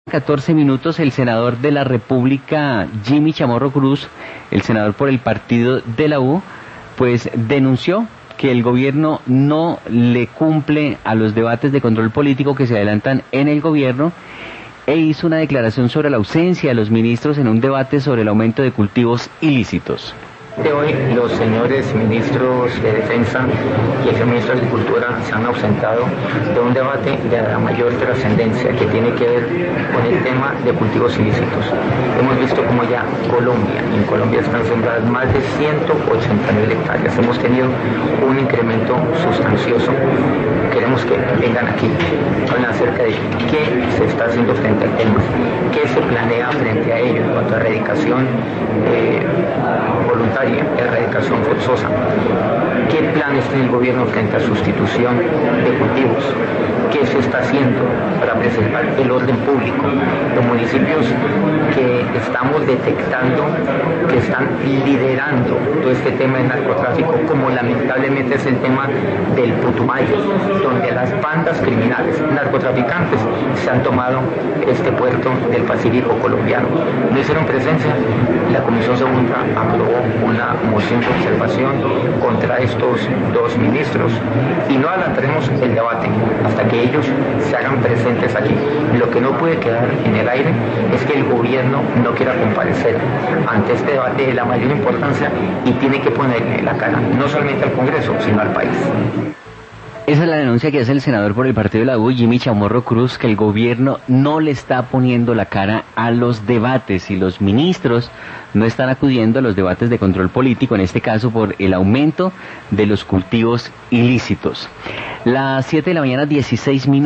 14 minutos, el senador de la República, Jimmy Chamorro Cruz, el senador por el partido de la U, pues denunció que el gobierno no le cumple a los debates de control político que se adelantan en el gobierno e hizo una declaración sobre la ausencia de los ministros en un debate sobre el aumento de cultivos ilícitos. Hoy los señores ministros de Defensa y el señor ministro de Agricultura se han ausentado de un debate de la mayor trascendencia que tiene que ver con el tema de cultivos ilícitos. Hemos visto como ya en Colombia están sembradas más de 180.000 hectáreas. Hemos tenido un incremento sustancioso. Queremos que vengan aquí, hablen acerca de qué se está haciendo frente al tema, qué se planea frente a ello en cuanto a erradicación voluntaria, erradicación forzosa. ¿Qué planes tiene el gobierno frente a sustitución de cultivos? ¿Qué se está haciendo para preservar el orden público? Los municipios que estamos detectando que están liderando todo este tema del narcotráfico, como lamentablemente es el tema del Putumayo, donde las bandas criminales, narcotraficantes, se han tomado este puerto del Pacífico colombiano. No hicieron presencia. La Comisión Segunda aprobó una moción de observación contra estos dos ministros y no adelantaremos el debate hasta que ellos se hagan presentes aquí. Lo que no puede quedar en el aire es que el gobierno no quiera comparecer ante este debate de la mayor importancia y tiene que ponerle la cara no solamente al Congreso, sino al país. Esa es la denuncia que hace el senador por el partido de la U, Jimmy Chamorro Cruz, que el gobierno no le está poniendo la cara a los debates y los ministros no están acudiendo a los debates de control político, en este caso por el aumento de los cultivos ilícitos. Las 7 de la mañana, 16 minutos.